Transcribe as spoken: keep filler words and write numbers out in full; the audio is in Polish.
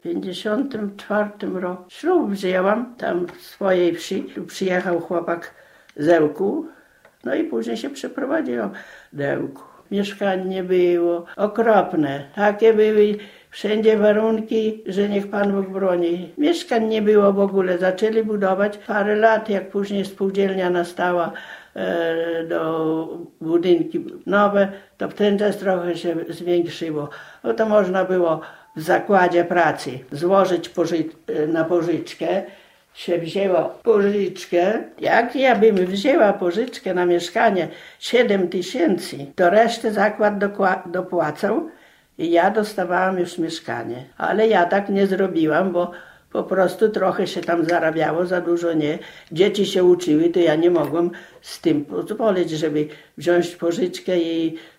W pięćdziesiątym czwartym roku ślub wzięłam tam w swojej wsi. Tu przyjechał chłopak z Ełku, no i później się przeprowadziłam do Ełku. Mieszkań nie było, okropne. Takie były wszędzie warunki, że niech Pan Bóg broni. Mieszkań nie było w ogóle. Zaczęli budować parę lat, jak później spółdzielnia nastała e, do budynki nowe, to w ten czas trochę się zwiększyło. No to można było w zakładzie pracy złożyć poży na pożyczkę. Się wzięło pożyczkę. Jak ja bym wzięła pożyczkę na mieszkanie siedem tysięcy, to resztę zakład dopłacał i ja dostawałam już mieszkanie. Ale ja tak nie zrobiłam, bo po prostu trochę się tam zarabiało, za dużo nie. Dzieci się uczyły, to ja nie mogłam z tym pozwolić, żeby wziąć pożyczkę i